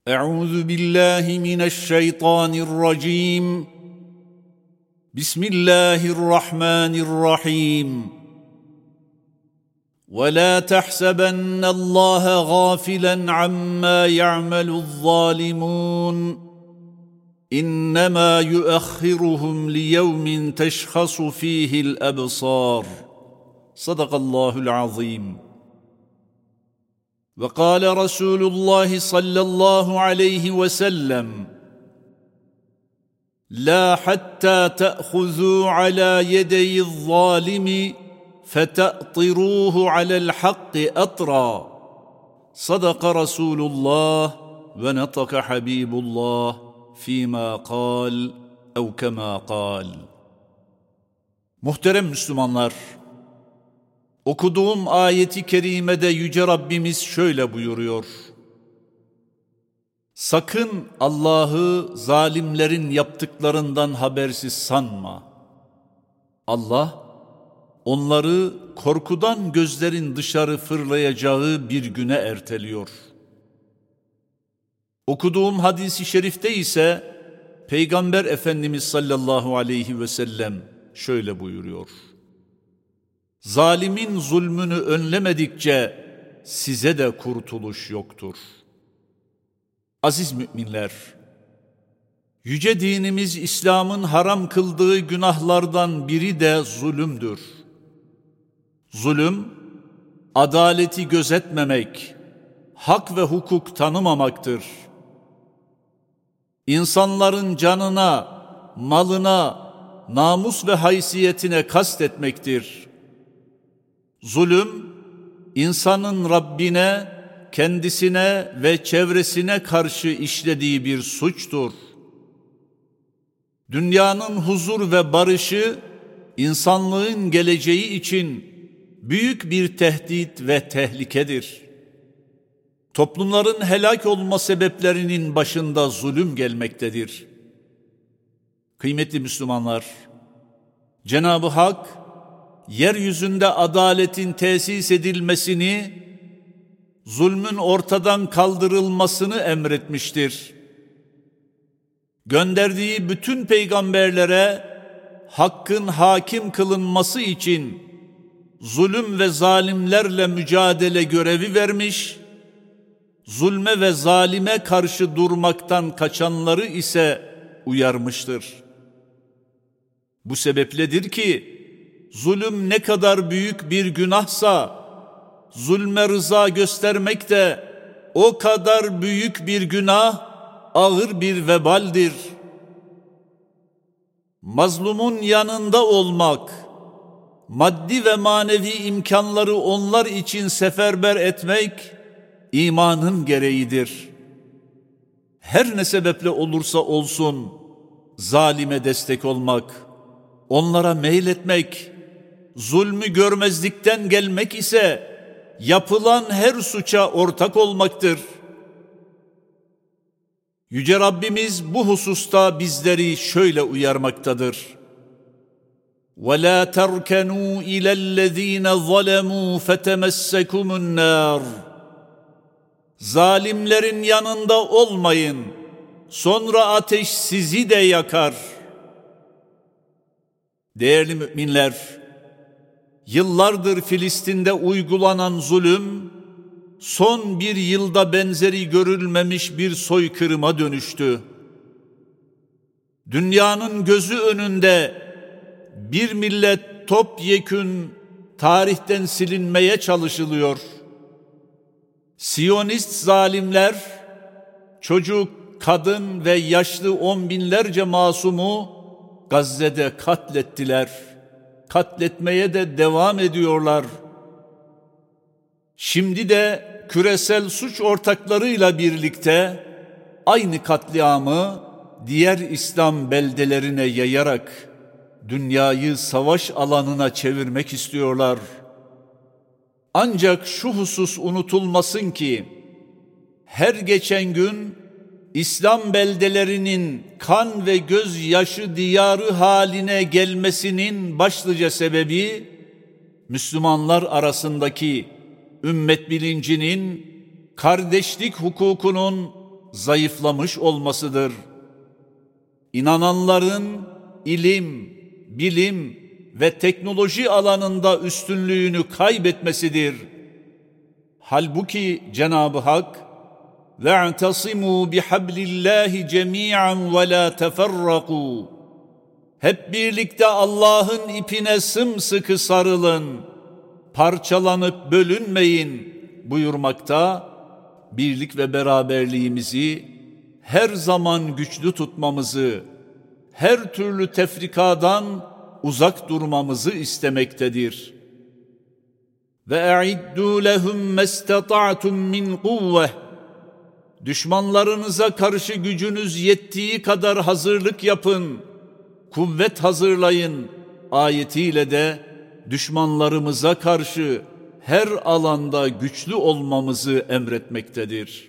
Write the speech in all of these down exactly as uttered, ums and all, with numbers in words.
أعوذ بالله من الشيطان الرجيم بسم الله الرحمن الرحيم ولا تحسبن الله غافلا عما يعمل الظالمون إنما يؤخرهم ليوم تشخص فيه الأبصار صدق الله العظيم. وقال رسول الله صلى الله عليه وسلم لا حتى تأخذوا على يدي الظالم فتأطروه على الحق أطرا صدق رسول الله ونطق حبيب الله فيما قال أو كما قال. Muhterem Müslümanlar, okuduğum ayeti kerimede Yüce Rabbimiz şöyle buyuruyor: Sakın Allah'ı zalimlerin yaptıklarından habersiz sanma. Allah, onları korkudan gözlerin dışarı fırlayacağı bir güne erteliyor. Okuduğum hadis-i şerifte ise Peygamber Efendimiz sallallahu aleyhi ve sellem şöyle buyuruyor: Zalimin zulmünü önlemedikçe size de kurtuluş yoktur. Aziz müminler, yüce dinimiz İslam'ın haram kıldığı günahlardan biri de zulümdür. Zulüm, adaleti gözetmemek, hak ve hukuk tanımamaktır. İnsanların canına, malına, namus ve haysiyetine kastetmektir. Zulüm, insanın Rabbine, kendisine ve çevresine karşı işlediği bir suçtur. Dünyanın huzur ve barışı, insanlığın geleceği için büyük bir tehdit ve tehlikedir. Toplumların helak olma sebeplerinin başında zulüm gelmektedir. Kıymetli Müslümanlar, Cenab-ı Hak, yeryüzünde adaletin tesis edilmesini, zulmün ortadan kaldırılmasını emretmiştir. Gönderdiği bütün peygamberlere hakkın hakim kılınması için zulüm ve zalimlerle mücadele görevi vermiş, zulme ve zalime karşı durmaktan kaçanları ise uyarmıştır. Bu sebepledir ki, zulüm ne kadar büyük bir günahsa, zulme rıza göstermek de o kadar büyük bir günah, ağır bir vebaldir. Mazlumun yanında olmak, maddi ve manevi imkanları onlar için seferber etmek, imanın gereğidir. Her ne sebeple olursa olsun, zalime destek olmak, onlara meyletmek, zulmü görmezlikten gelmek ise yapılan her suça ortak olmaktır. Yüce Rabbimiz bu hususta bizleri şöyle uyarmaktadır: وَلَا تَرْكَنُوا إِلَى الَّذ۪ينَ ظَلَمُوا فَتَمَسَّكُمُ النَّارِ Zalimlerin yanında olmayın, sonra ateş sizi de yakar. Değerli müminler, yıllardır Filistin'de uygulanan zulüm, son bir yılda benzeri görülmemiş bir soykırıma dönüştü. Dünyanın gözü önünde bir millet topyekün tarihten silinmeye çalışılıyor. Siyonist zalimler, çocuk, kadın ve yaşlı on binlerce masumu Gazze'de katlettiler. Katletmeye de devam ediyorlar. Şimdi de küresel suç ortaklarıyla birlikte aynı katliamı diğer İslam beldelerine yayarak dünyayı savaş alanına çevirmek istiyorlar. Ancak şu husus unutulmasın ki, her geçen gün İslam beldelerinin kan ve gözyaşı diyarı haline gelmesinin başlıca sebebi, Müslümanlar arasındaki ümmet bilincinin, kardeşlik hukukunun zayıflamış olmasıdır. İnananların ilim, bilim ve teknoloji alanında üstünlüğünü kaybetmesidir. Halbuki Cenab-ı Hak وَاَعْتَصِمُوا بِحَبْلِ اللّٰهِ جَمِيعًا وَلَا تَفَرَّقُوا Hep birlikte Allah'ın ipine sımsıkı sarılın, parçalanıp bölünmeyin buyurmakta, birlik ve beraberliğimizi her zaman güçlü tutmamızı, her türlü tefrikadan uzak durmamızı istemektedir. Ve e'iddu lehum mestata'tum min kuvve Düşmanlarınıza karşı gücünüz yettiği kadar hazırlık yapın, kuvvet hazırlayın ayetiyle de düşmanlarımıza karşı her alanda güçlü olmamızı emretmektedir.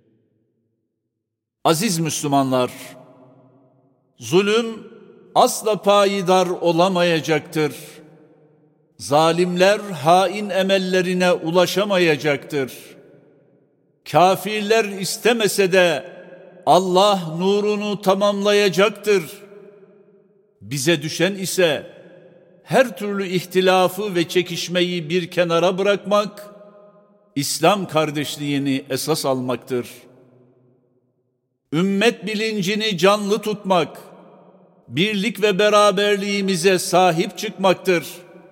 Aziz Müslümanlar, zulüm asla payidar olamayacaktır. Zalimler hain emellerine ulaşamayacaktır. Kafirler istemese de Allah nurunu tamamlayacaktır. Bize düşen ise her türlü ihtilafı ve çekişmeyi bir kenara bırakmak, İslam kardeşliğini esas almaktır. Ümmet bilincini canlı tutmak, birlik ve beraberliğimize sahip çıkmaktır.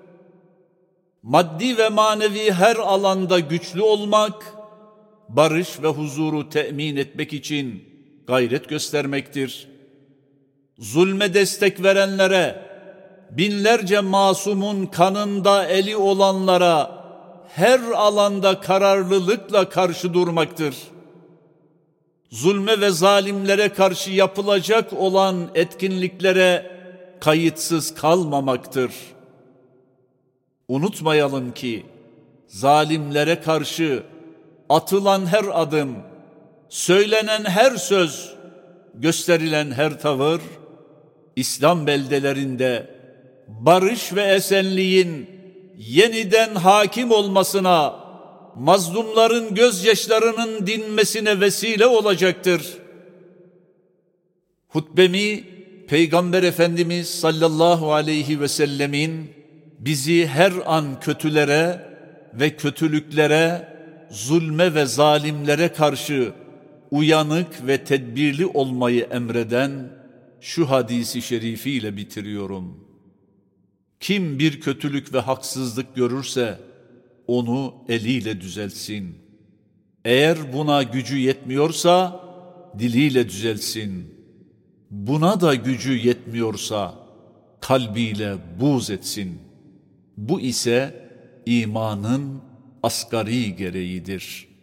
Maddi ve manevi her alanda güçlü olmak, barış ve huzuru temin etmek için gayret göstermektir. Zulme destek verenlere, binlerce masumun kanında eli olanlara her alanda kararlılıkla karşı durmaktır. Zulme ve zalimlere karşı yapılacak olan etkinliklere kayıtsız kalmamaktır. Unutmayalım ki zalimlere karşı atılan her adım, söylenen her söz, gösterilen her tavır, İslam beldelerinde barış ve esenliğin yeniden hakim olmasına, mazlumların gözyaşlarının dinmesine vesile olacaktır. Hutbemi Peygamber Efendimiz sallallahu aleyhi ve sellemin bizi her an kötülere ve kötülüklere, zulme ve zalimlere karşı uyanık ve tedbirli olmayı emreden şu hadisi şerifiyle bitiriyorum. Kim bir kötülük ve haksızlık görürse onu eliyle düzeltsin. Eğer buna gücü yetmiyorsa diliyle düzeltsin. Buna da gücü yetmiyorsa kalbiyle buğz etsin. Bu ise imanın asgari gereğidir.